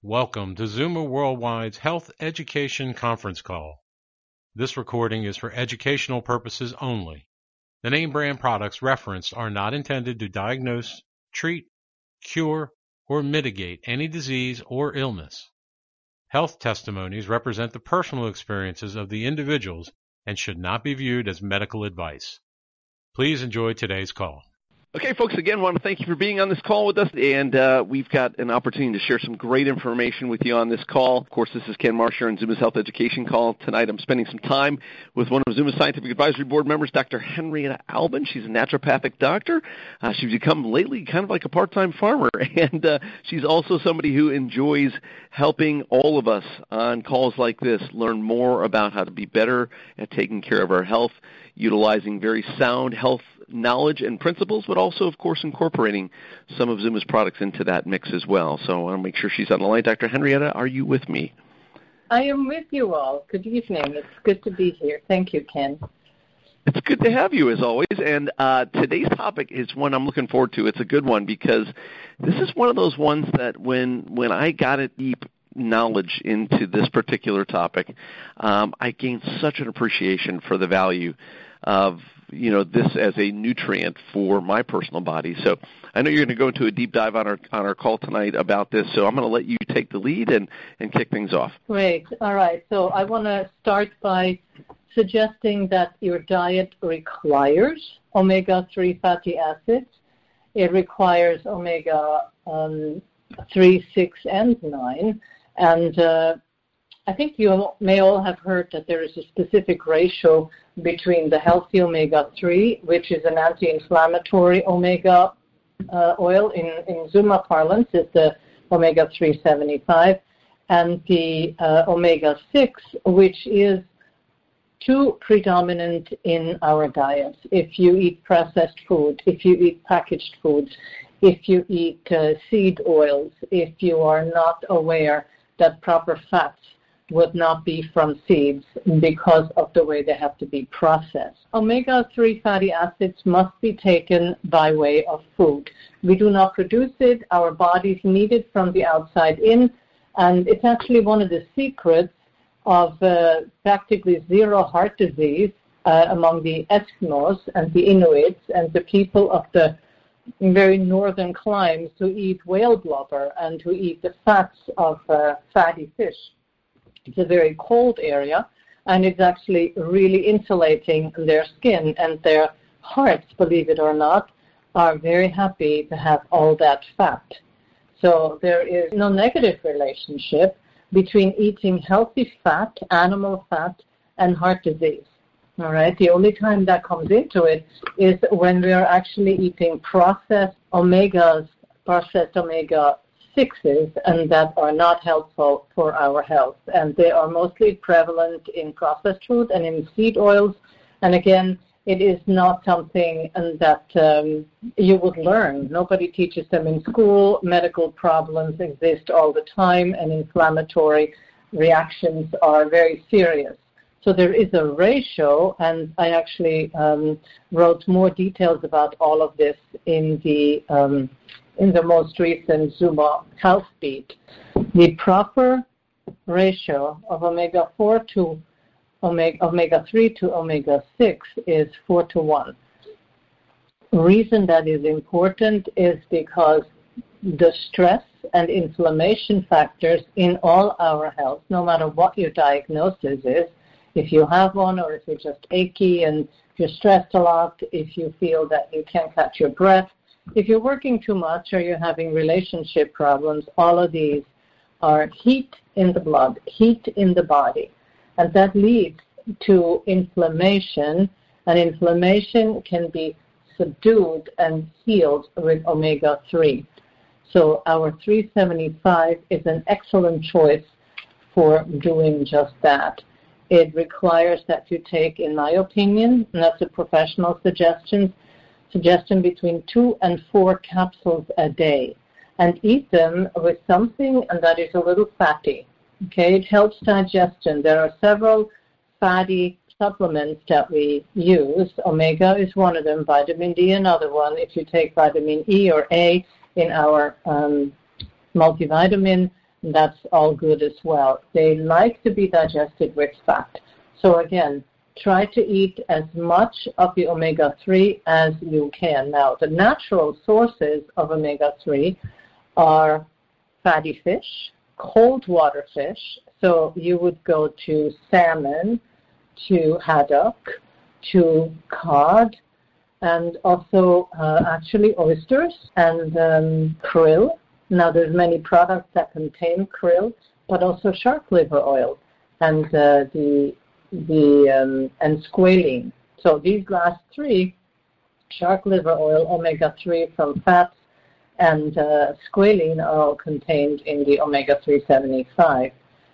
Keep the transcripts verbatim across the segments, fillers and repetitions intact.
Welcome to Zuma Worldwide's Health Education Conference Call. This recording is for educational purposes only. The name brand products referenced are not intended to diagnose, treat, cure, or mitigate any disease or illness. Health testimonies represent the personal experiences of the individuals and should not be viewed as medical advice. Please enjoy today's call. Okay, folks, again, I want to thank you for being on this call with us, and uh, we've got an opportunity to share some great information with you on this call. Of course, this is Ken Marsher on Zuma's Health Education Call. Tonight I'm spending some time with one of Zuma's Scientific Advisory Board members, Doctor Henrietta Albin. She's a naturopathic doctor. Uh, she's become lately kind of like a part-time farmer, and uh, she's also somebody who enjoys helping all of us on calls like this learn more about how to be better at taking care of our health, utilizing very sound health knowledge and principles, but also, of course, incorporating some of Zuma's products into that mix as well. So I want to make sure she's on the line. Doctor Henrietta, are you with me? I am with you all. Good evening. It's good to be here. Thank you, Ken. It's good to have you, as always. And uh, today's topic is one I'm looking forward to. It's a good one because this is one of those ones that when, when I got it deep knowledge into this particular topic, um, I gained such an appreciation for the value of you know, this as a nutrient for my personal body. So I know you're going to go into a deep dive on our on our call tonight about this, so I'm going to let you take the lead and, and kick things off. Great. All right. So I want to start by suggesting that your diet requires omega three fatty acids. It requires omega um, three, six, and nine. And uh, I think you may all have heard that there is a specific ratio between the healthy omega three, which is an anti-inflammatory omega uh, oil in, in Zuma parlance, is the omega three seventy-five, and the uh, omega six, which is too predominant in our diets. If you eat processed food, if you eat packaged foods, if you eat uh, seed oils, if you are not aware that proper fats would not be from seeds because of the way they have to be processed. omega three fatty acids must be taken by way of food. We do not produce it. Our bodies need it from the outside in, and it's actually one of the secrets of uh, practically zero heart disease uh, among the Eskimos and the Inuits and the people of the very northern climes who eat whale blubber and who eat the fats of uh, fatty fish. It's a very cold area, and it's actually really insulating their skin, and their hearts, believe it or not, are very happy to have all that fat. So there is no negative relationship between eating healthy fat, animal fat, and heart disease. All right. The only time that comes into it is when we are actually eating processed omegas, processed omega sixes, and that are not helpful for our health. And they are mostly prevalent in processed food and in seed oils. And again, it is not something that um, you would learn. Nobody teaches them in school. Medical problems exist all the time, and inflammatory reactions are very serious. So there is a ratio, and I actually um, wrote more details about all of this in the um, in the most recent Zuma Health Beat. The proper ratio of omega four to omega, omega three to omega six is four to one. The reason that is important is because the stress and inflammation factors in all our health, no matter what your diagnosis is, if you have one or if you're just achy and you're stressed a lot, if you feel that you can't catch your breath, if you're working too much or you're having relationship problems, all of these are heat in the blood, heat in the body. And that leads to inflammation, and inflammation can be subdued and healed with omega three. So our three seventy-five is an excellent choice for doing just that. It requires that you take, in my opinion, and that's a professional suggestion, suggestion between two and four capsules a day, and eat them with something that is a little fatty. Okay, it helps digestion. There are several fatty supplements that we use. Omega is one of them, vitamin D another one. If you take vitamin E or A in our um, multivitamin, that's all good as well. They like to be digested with fat. So again, try to eat as much of the omega three as you can. Now, the natural sources of omega three are fatty fish, cold water fish. So you would go to salmon, to haddock, to cod, and also uh, actually oysters and um, krill. Now, there's many products that contain krill, but also shark liver oil and uh, the the um, and squalene. So these last three, shark liver oil, omega three from fats, and uh, squalene are all contained in the omega three seventy-five.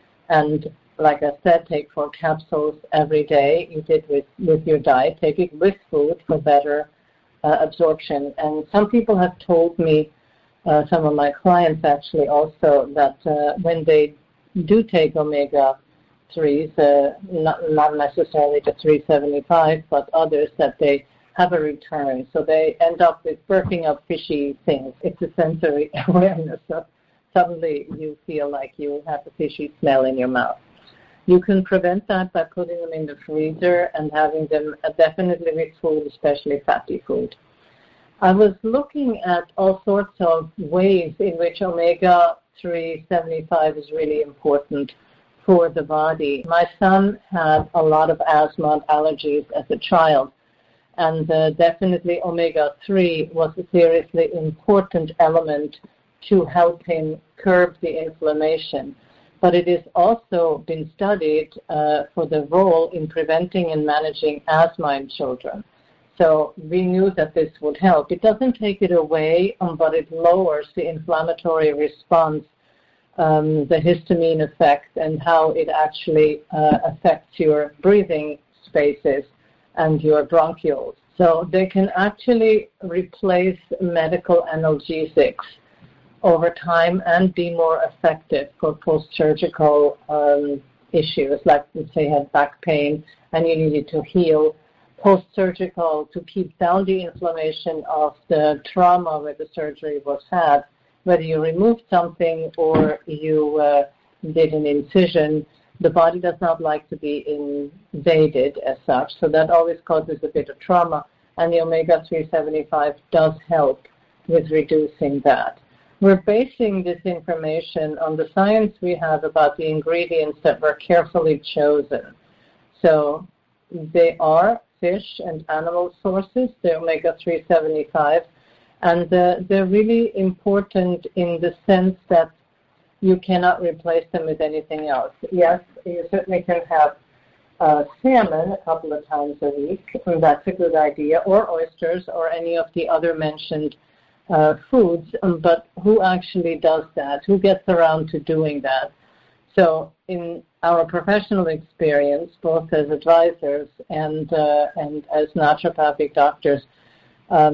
And like I said, take four capsules every day. Eat it with, with your diet. Take it with food for better uh, absorption. And some people have told me, uh, some of my clients actually also, that uh, when they do take omega threes, uh, not, not necessarily the three seventy-five, but others, that they have a return. So they end up with burping up fishy things. It's a sensory awareness. So suddenly you feel like you have a fishy smell in your mouth. You can prevent that by putting them in the freezer and having them uh, definitely with food, especially fatty food. I was looking at all sorts of ways in which omega three seventy-five is really important for the body. My son had a lot of asthma and allergies as a child, and uh, definitely omega three was a seriously important element to help him curb the inflammation. But it has also been studied uh, for the role in preventing and managing asthma in children. So we knew that this would help. It doesn't take it away, um, but it lowers the inflammatory response, um, the histamine effect, and how it actually uh, affects your breathing spaces and your bronchioles. So they can actually replace medical analgesics over time and be more effective for post-surgical um, issues, like let's say you had back pain and you needed to heal post-surgical to keep down the inflammation of the trauma where the surgery was had. Whether you removed something or you uh, did an incision, the body does not like to be invaded as such, so that always causes a bit of trauma, and the omega three seventy-five does help with reducing that. We're basing this information on the science we have about the ingredients that were carefully chosen. So they are fish and animal sources, the omega three seventy-five, and uh, they're really important in the sense that you cannot replace them with anything else. Yes, you certainly can have uh, salmon a couple of times a week, and that's a good idea, or oysters, or any of the other mentioned Uh, foods, um, but who actually does that? Who gets around to doing that? So in our professional experience, both as advisors and uh, and as naturopathic doctors, um,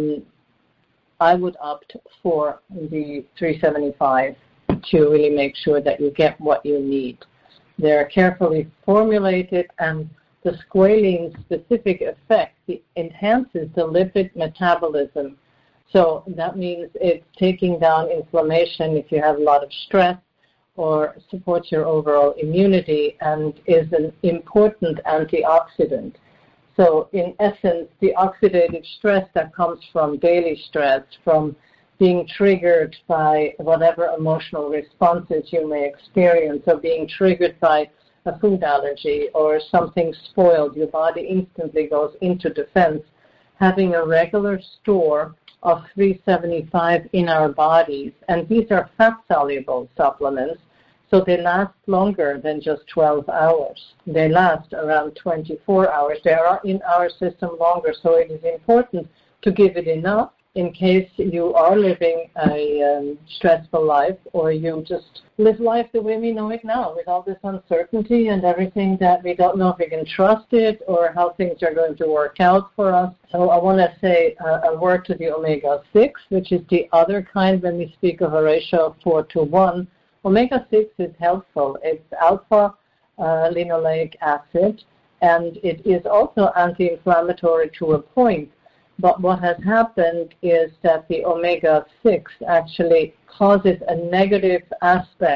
I would opt for the three seventy-five to really make sure that you get what you need. They're carefully formulated, and the squalene specific effect enhances the lipid metabolism. So that means it's taking down inflammation if you have a lot of stress, or supports your overall immunity, and is an important antioxidant. So in essence, the oxidative stress that comes from daily stress, from being triggered by whatever emotional responses you may experience, or being triggered by a food allergy or something spoiled, your body instantly goes into defense. Having a regular store of three seventy-five in our bodies, and these are fat-soluble supplements, so they last longer than just twelve hours. They last around twenty-four hours. They are in our system longer, so it is important to give it enough in case you are living a um, stressful life, or you just live life the way we know it now, with all this uncertainty and everything that we don't know if we can trust it or how things are going to work out for us. So I want to say uh, a word to the omega six, which is the other kind when we speak of a ratio of four to one. omega six is helpful. It's alpha uh, linoleic acid, and it is also anti-inflammatory to a point. But what has happened is that the omega six actually causes a negative aspect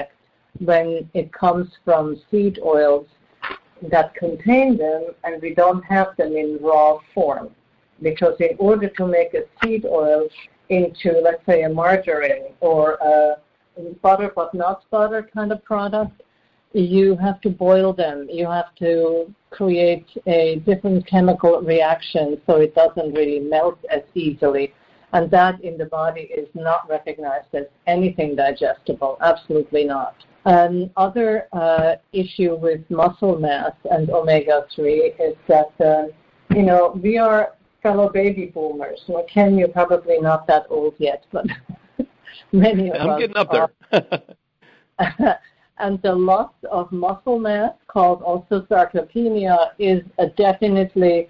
when it comes from seed oils that contain them, and we don't have them in raw form. Because in order to make a seed oil into, let's say, a margarine or a butter but not butter kind of product, you have to boil them. You have to create a different chemical reaction so it doesn't really melt as easily. And that in the body is not recognized as anything digestible, absolutely not. Another uh, issue with muscle mass and omega three is that, uh, you know, we are fellow baby boomers. Well, Ken, you're probably not that old yet, but many of I'm us I'm getting up there. are. And the loss of muscle mass, called also sarcopenia, is a definitely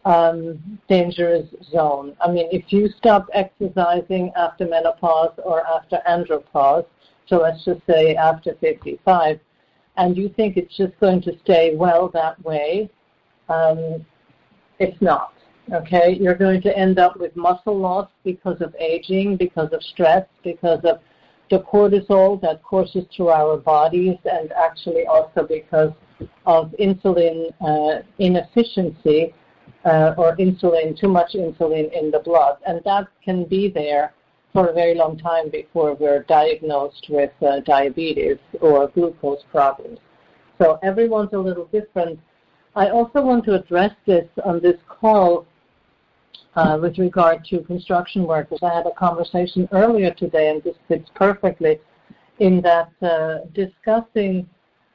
um, dangerous zone. I mean, if you stop exercising after menopause or after andropause, so let's just say after fifty-five, and you think it's just going to stay well that way, um, it's not, okay? You're going to end up with muscle loss because of aging, because of stress, because of the cortisol that courses through our bodies, and actually also because of insulin uh, inefficiency uh, or insulin, too much insulin in the blood. And that can be there for a very long time before we're diagnosed with uh, diabetes or glucose problems. So everyone's a little different. I also want to address this on this call uh, with regard to construction workers. I had a conversation earlier today, and this fits perfectly, in that uh, discussing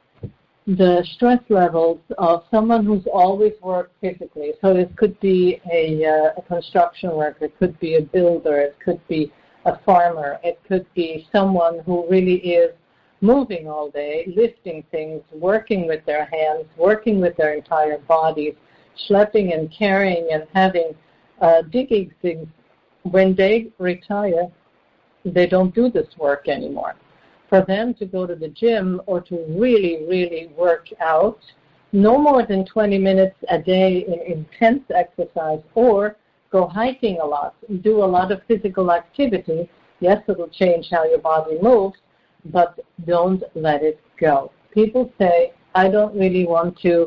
the stress levels of someone who's always worked physically. So this could be a, uh, a construction worker, it could be a builder, it could be a farmer, it could be someone who really is moving all day, lifting things, working with their hands, working with their entire bodies, schlepping and carrying and having, uh, digging things. When they retire, they don't do this work anymore. For them to go to the gym or to really, really work out, no more than twenty minutes a day in intense exercise, or go hiking a lot, do a lot of physical activity. Yes, it'll change how your body moves, but don't let it go. People say, I don't really want to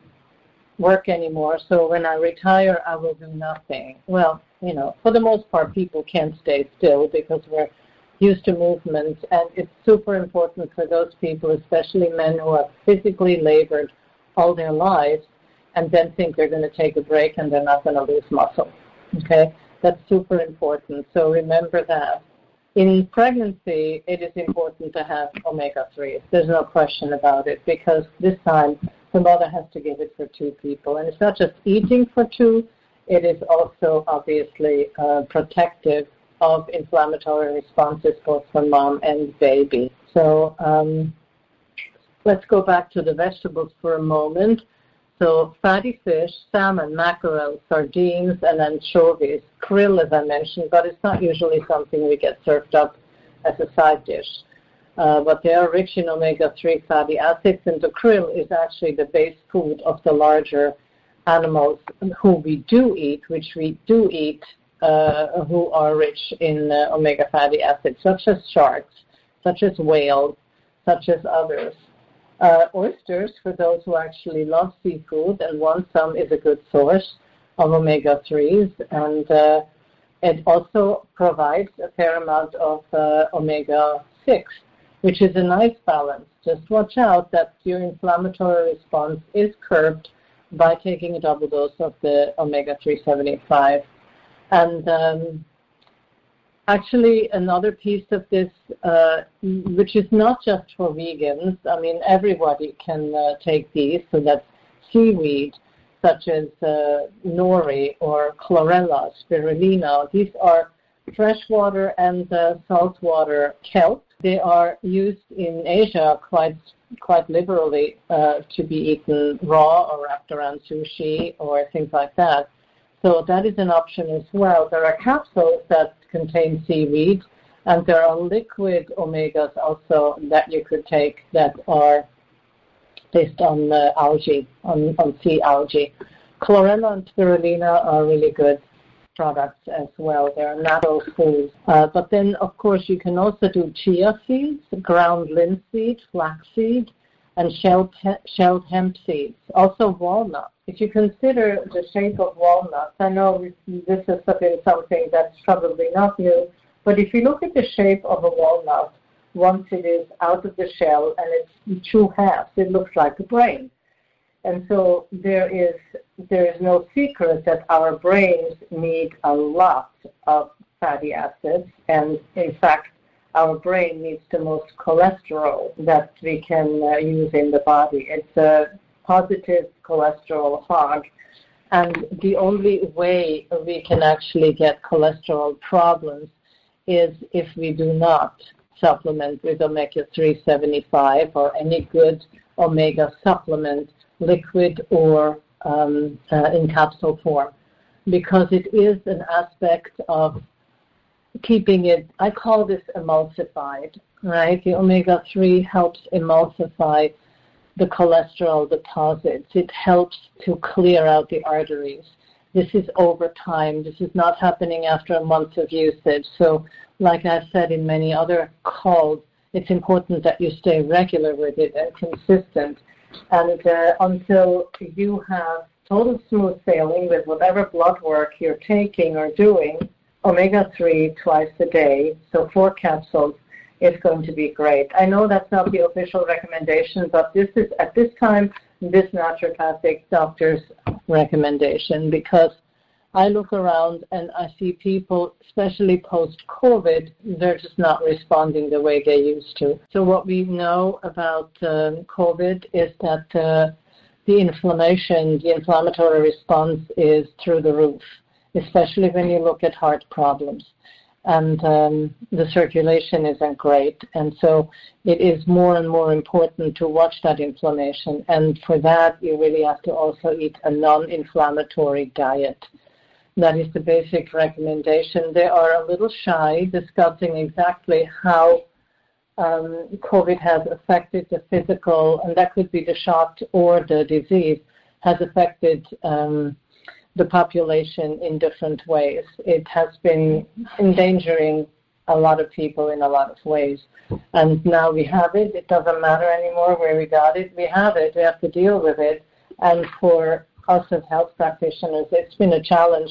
work anymore, so when I retire, I will do nothing. Well, you know, for the most part, people can't stay still because we're used to movement, and it's super important for those people, especially men who have physically labored all their lives and then think they're going to take a break and they're not going to lose muscle. Okay, that's super important. So remember that. In pregnancy, it is important to have omega threes. There's no question about it, because this time the mother has to give it for two people. And it's not just eating for two, it is also obviously uh, protective of inflammatory responses both for mom and baby. So um, let's go back to the vegetables for a moment. So fatty fish, salmon, mackerel, sardines, and anchovies. Krill, as I mentioned, but it's not usually something we get served up as a side dish. Uh, but they are rich in omega three fatty acids, and the krill is actually the base food of the larger animals who we do eat, which we do eat, uh, who are rich in uh, omega fatty acids, such as sharks, such as whales, such as others. Uh, oysters, for those who actually love seafood and want some, is a good source of omega threes, and uh, it also provides a fair amount of uh, omega six, which is a nice balance. Just watch out that your inflammatory response is curbed by taking a double dose of the omega three seventy-five. And um, actually, another piece of this, uh, which is not just for vegans, I mean, everybody can uh, take these, so that's seaweed, such as uh, nori or chlorella, spirulina. These are freshwater and uh, saltwater kelp. They are used in Asia quite quite liberally uh, to be eaten raw or wrapped around sushi or things like that. So that is an option as well. There are capsules that contain seaweed, and there are liquid omegas also that you could take that are based on uh, algae, on, on sea algae. Chlorella and spirulina are really good. products as well. They're natural foods. Uh, but then, of course, you can also do chia seeds, ground linseed, flaxseed, and shelled, shelled hemp seeds. Also walnuts. If you consider the shape of walnuts, I know this is something that's probably not new, but if you look at the shape of a walnut, once it is out of the shell and it's two halves, it looks like a brain. And so there is there is no secret that our brains need a lot of fatty acids, and in fact, our brain needs the most cholesterol that we can uh, use in the body. It's a positive cholesterol hog, and the only way we can actually get cholesterol problems is if we do not supplement with omega three seventy-five or any good omega supplement, liquid or um, uh, in capsule form, because it is an aspect of keeping it, I call this emulsified, right? The omega three helps emulsify the cholesterol deposits. It helps to clear out the arteries. This is over time. This is not happening after a month of usage. So like I said in many other calls, it's important that you stay regular with it and consistent. And uh, until you have total smooth sailing with whatever blood work you're taking or doing, omega three twice a day, so four capsules, is going to be great. I know that's not the official recommendation, but this is, at this time, this naturopathic doctor's recommendation, because I look around and I see people, especially post-COVID, they're just not responding the way they used to. So what we know about um, COVID is that uh, the inflammation, the inflammatory response is through the roof, especially when you look at heart problems. And um, the circulation isn't great. And so it is more and more important to watch that inflammation. And for that, you really have to also eat a non-inflammatory diet. That is the basic recommendation. They are a little shy discussing exactly how um, COVID has affected the physical, and that could be the shock or the disease, has affected um, the population in different ways. It has been endangering a lot of people in a lot of ways. And now we have it. It doesn't matter anymore where we got it. We have it. We have to deal with it. And for us as health practitioners, it's been a challenge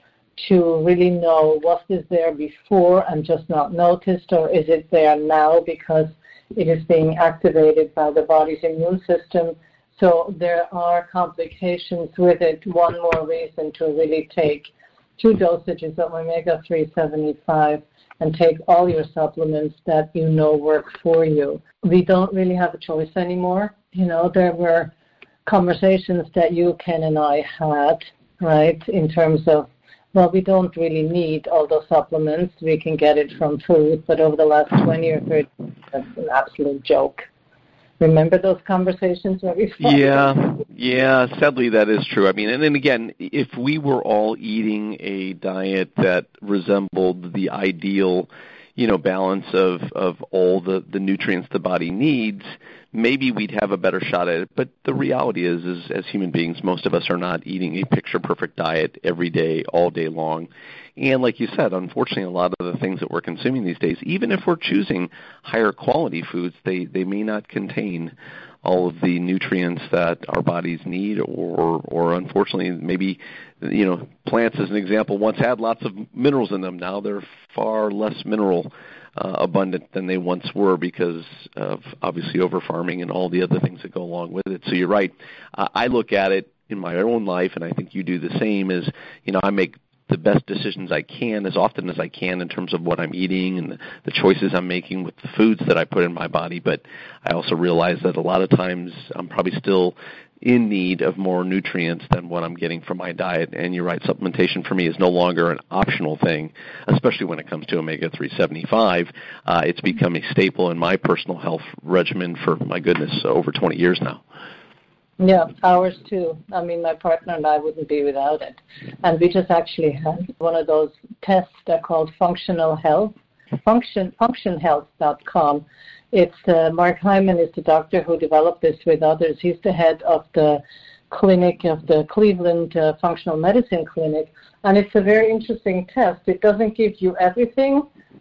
to really know what is there before and just not noticed, or is it there now because it is being activated by the body's immune system. So there are complications with it. One more reason to really take two dosages of omega three seventy-five and take all your supplements that you know work for you. We don't really have a choice anymore. You know, there were conversations that you, Ken, and I had, right, in terms of, well, we don't really need all those supplements. We can get it from food. But over the last twenty or thirty years, that's an absolute joke. Remember those conversations where we fought? Yeah, yeah, sadly that is true. I mean, and then again, if we were all eating a diet that resembled the ideal, you know, balance of, of all the, the nutrients the body needs, maybe we'd have a better shot at it. But the reality is, is as human beings, most of us are not eating a picture-perfect diet every day, all day long. And like you said, unfortunately, a lot of the things that we're consuming these days, even if we're choosing higher quality foods, they, they may not contain all of the nutrients that our bodies need, or, or unfortunately, maybe, you know, plants, as an example, once had lots of minerals in them. Now they're far less mineral uh, abundant than they once were because of, obviously, over-farming and all the other things that go along with it. So you're right. Uh, I look at it in my own life, and I think you do the same, is, you know, I make the best decisions I can as often as I can in terms of what I'm eating and the, the choices I'm making with the foods that I put in my body. But I also realize that a lot of times I'm probably still in need of more nutrients than what I'm getting from my diet. And you're right, supplementation for me is no longer an optional thing, especially when it comes to omega three seventy-five. Uh, it's become a staple in my personal health regimen for, my goodness, over twenty years now. Yeah, ours too. I mean, my partner and I wouldn't be without it. And we just actually had one of those tests that are called Functional Health, function, function health dot com. It's uh, Mark Hyman is the doctor who developed this with others. He's the head of the clinic of the Cleveland uh, Functional Medicine Clinic, and it's a very interesting test. It doesn't give you everything,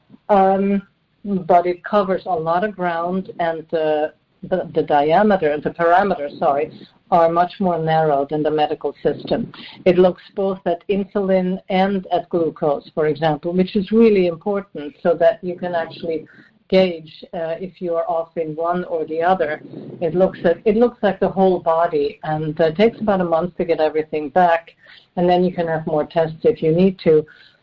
um, but it covers a lot of ground, and uh, the, the diameter, the parameters, sorry, are much more narrow than the medical system. It looks both at insulin and at glucose, for example, which is really important so that you can actually gauge uh, if you are off in one or the other. It looks at it looks like the whole body, and uh, it takes about a month to get everything back, and then you can have more tests if you need to.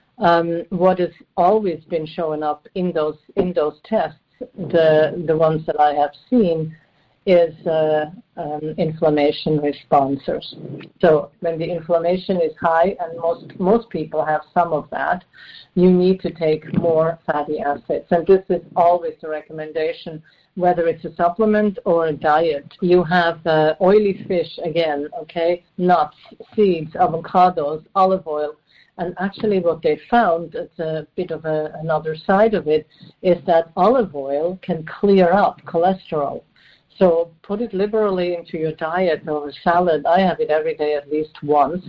Um, what has always been showing up in those in those tests, the the ones that I have seen, is uh, um, inflammation responses. So when the inflammation is high, and most most people have some of that, you need to take more fatty acids. And this is always the recommendation, whether it's a supplement or a diet. You have uh, oily fish again, okay, nuts, seeds, avocados, olive oil. And actually what they found, it's a bit of a, another side of it, is that olive oil can clear up cholesterol. So put it liberally into your diet or a salad. I have it every day at least once.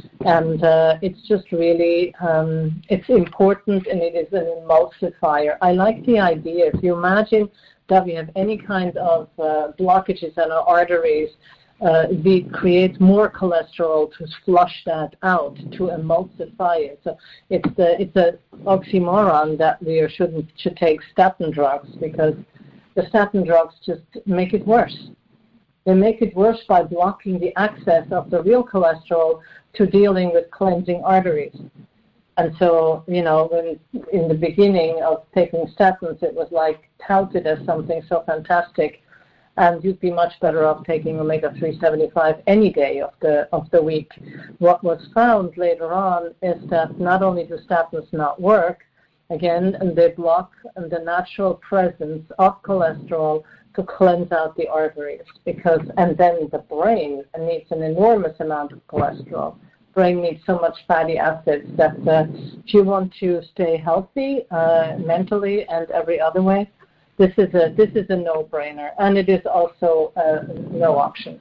And uh, it's just really, um, it's important, and it is an emulsifier. I like the idea. If you imagine that we have any kind of uh, blockages in our arteries, uh, we create more cholesterol to flush that out, to emulsify it. So it's a, it's a oxymoron that we shouldn't should take statin drugs, because the statin drugs just make it worse. They make it worse by blocking the access of the real cholesterol to dealing with cleansing arteries. And so, you know, when in the beginning of taking statins, it was like touted as something so fantastic, and you'd be much better off taking omega three seventy-five any day of the of the week. What was found later on is that not only do statins not work, again, and they block the natural presence of cholesterol to cleanse out the arteries, because, and then the brain needs an enormous amount of cholesterol. Brain needs so much fatty acids that uh, if you want to stay healthy uh, mentally and every other way, this is a this is a no-brainer, and it is also uh, no option.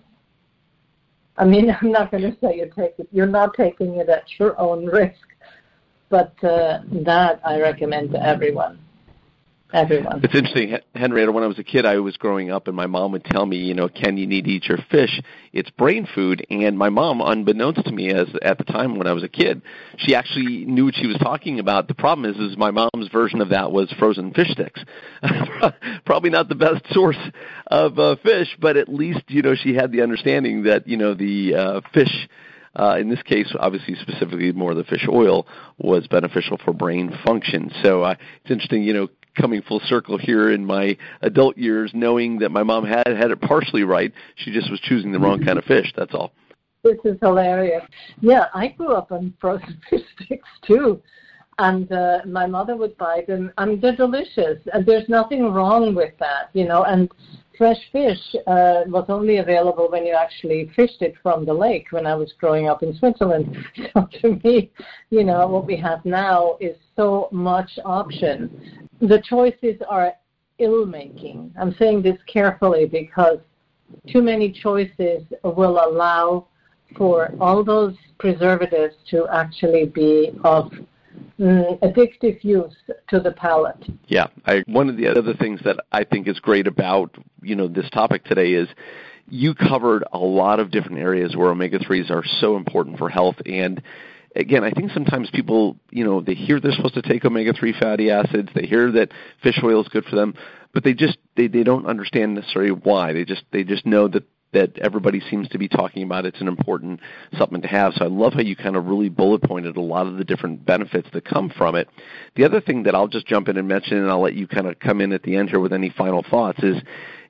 I mean, I'm not going to say you take it. You're not taking it at your own risk. But uh, that I recommend to everyone. Everyone. It's interesting, Henrietta, when I was a kid, I was growing up, and my mom would tell me, you know, Ken, you need to eat your fish. It's brain food. And my mom, unbeknownst to me as at the time when I was a kid, she actually knew what she was talking about. The problem is, is my mom's version of that was frozen fish sticks. Probably not the best source of uh, fish, but at least, you know, she had the understanding that, you know, the uh, fish, Uh, in this case, obviously specifically more the fish oil, was beneficial for brain function. So uh, it's interesting, you know, coming full circle here in my adult years, knowing that my mom had had it partially right. She just was choosing the wrong kind of fish, that's all. This is hilarious. Yeah, I grew up on frozen fish sticks too. And uh, my mother would buy them. I mean, they're delicious. And there's nothing wrong with that, you know. And fresh fish uh, was only available when you actually fished it from the lake when I was growing up in Switzerland. So to me, you know, what we have now is so much option. The choices are ill-making. I'm saying this carefully because too many choices will allow for all those preservatives to actually be of Mm, addictive use to the palate. Yeah, I, one of the other things that I think is great about, you know, this topic today is you covered a lot of different areas where omega threes are so important for health. And again, I think sometimes people, you know, they hear they're supposed to take omega three fatty acids, they hear that fish oil is good for them, but they just they, they don't understand necessarily why. They just they just know that that everybody seems to be talking about. It's an important supplement to have. So I love how you kind of really bullet pointed a lot of the different benefits that come from it. The other thing that I'll just jump in and mention, and I'll let you kind of come in at the end here with any final thoughts, is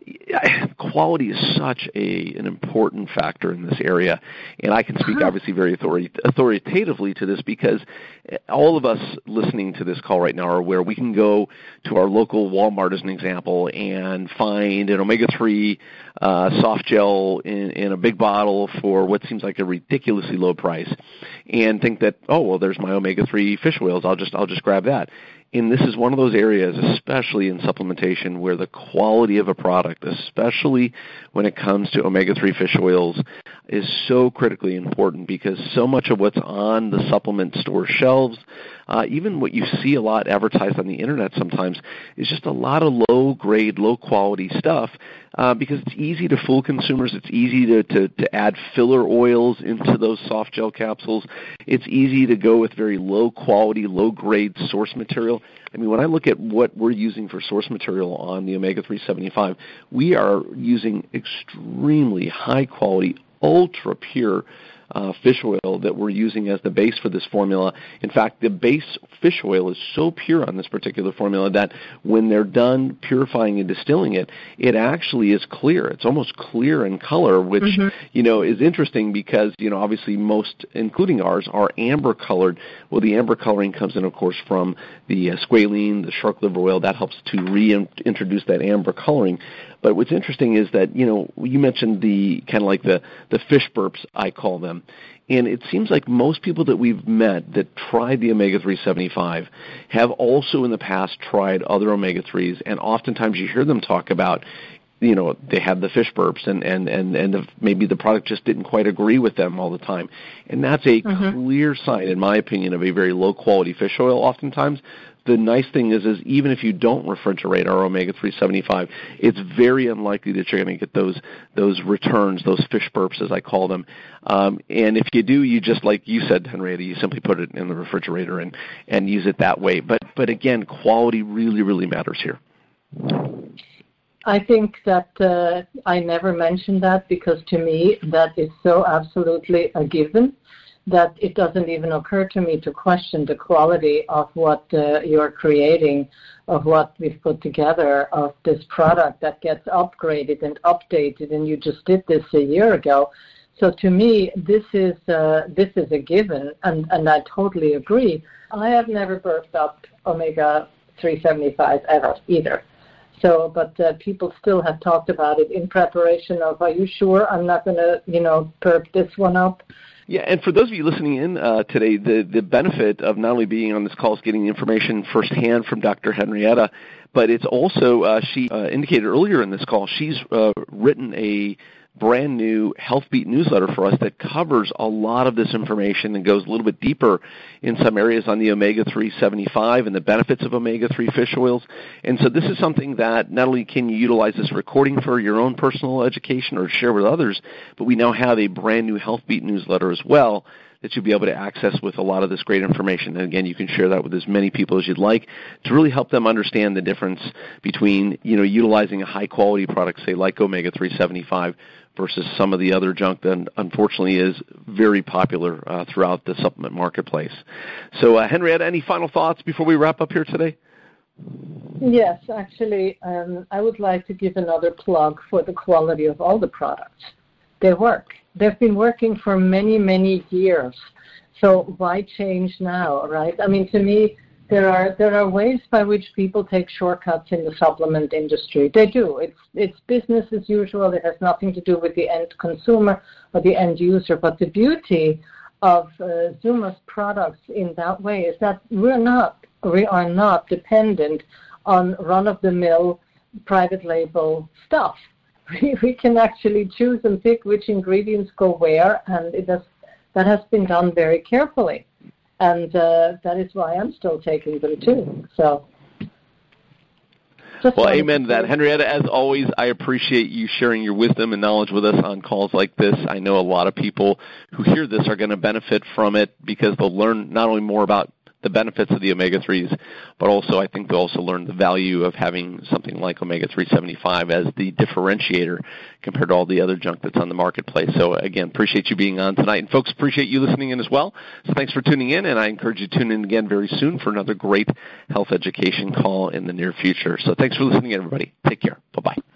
quality is such a an important factor in this area, and I can speak obviously very authority, authoritatively to this because all of us listening to this call right now are aware we can go to our local Walmart as an example and find an omega three uh, soft gel in, in a big bottle for what seems like a ridiculously low price, and think that, oh well, there's my omega three fish oils. I'll just I'll just grab that. And this is one of those areas, especially in supplementation, where the quality of a product, especially when it comes to omega three fish oils, is so critically important, because so much of what's on the supplement store shelves, uh, even what you see a lot advertised on the internet sometimes, is just a lot of low-grade, low-quality stuff, uh, because it's easy to fool consumers. It's easy to, to, to add filler oils into those soft gel capsules. It's easy to go with very low-quality, low-grade source material. I mean, when I look at what we're using for source material on the omega three seventy-five, we are using extremely high-quality, ultra-pure uh, fish oil that we're using as the base for this formula. In fact, the base fish oil is so pure on this particular formula that when they're done purifying and distilling it, it actually is clear. It's almost clear in color, which, mm-hmm. you know, is interesting because, you know, obviously most, including ours, are amber colored. Well, the amber coloring comes in, of course, from the uh, squalene, the shark liver oil. That helps to reintroduce that amber coloring. But what's interesting is that, you know, you mentioned the kind of like the, the fish burps, I call them. And it seems like most people that we've met that tried the omega three seventy-five have also in the past tried other omega threes, and oftentimes you hear them talk about, you know, they had the fish burps, and, and, and, and the, maybe the product just didn't quite agree with them all the time. And that's a mm-hmm. clear sign, in my opinion, of a very low-quality fish oil oftentimes. The nice thing is, is even if you don't refrigerate our omega three seventy-five, it's very unlikely that you're going to get those those returns, those fish burps, as I call them. Um, and if you do, you just, like you said, Henrietta, you simply put it in the refrigerator and, and use it that way. But, but again, quality really, really matters here. I think that uh, I never mentioned that, because to me that is so absolutely a given that it doesn't even occur to me to question the quality of what uh, you're creating, of what we've put together, of this product that gets upgraded and updated, and you just did this a year ago. So to me, this is uh, this is a given, and, and I totally agree. I have never burped up omega three seventy-five ever either. So, but uh, people still have talked about it in preparation of, are you sure I'm not going to, you know, burp this one up? Yeah, and for those of you listening in uh, today, the, the benefit of not only being on this call is getting information firsthand from Doctor Henrietta, but it's also, uh, she uh, indicated earlier in this call, she's uh, written a brand new HealthBeat newsletter for us that covers a lot of this information and goes a little bit deeper in some areas on the omega three seventy-five and the benefits of omega three fish oils. And so this is something that not only can you utilize this recording for your own personal education or share with others, but we now have a brand new HealthBeat newsletter as well that you'll be able to access with a lot of this great information. And again, you can share that with as many people as you'd like to really help them understand the difference between, you know, utilizing a high-quality product, say like omega three seventy-five, versus some of the other junk that unfortunately is very popular uh, throughout the supplement marketplace. So, uh, Henrietta, any final thoughts before we wrap up here today? Yes, actually, um, I would like to give another plug for the quality of all the products. They work. They've been working for many, many years. So why change now, right? I mean, to me, there are there are ways by which people take shortcuts in the supplement industry. They do. It's it's business as usual. It has nothing to do with the end consumer or the end user. But the beauty of uh, Zuma's products in that way is that we're not we are not dependent on run-of-the-mill private label stuff. We, we can actually choose and pick which ingredients go where, and it has, that has been done very carefully. And uh, that is why I'm still taking them too. So, well, amen to that. Henrietta, as always, I appreciate you sharing your wisdom and knowledge with us on calls like this. I know a lot of people who hear this are going to benefit from it because they'll learn not only more about the benefits of the omega threes, but also I think they'll also learn the value of having something like omega three seventy-five as the differentiator compared to all the other junk that's on the marketplace. So again, appreciate you being on tonight. And folks, appreciate you listening in as well. So thanks for tuning in, and I encourage you to tune in again very soon for another great health education call in the near future. So thanks for listening, everybody. Take care. Bye-bye.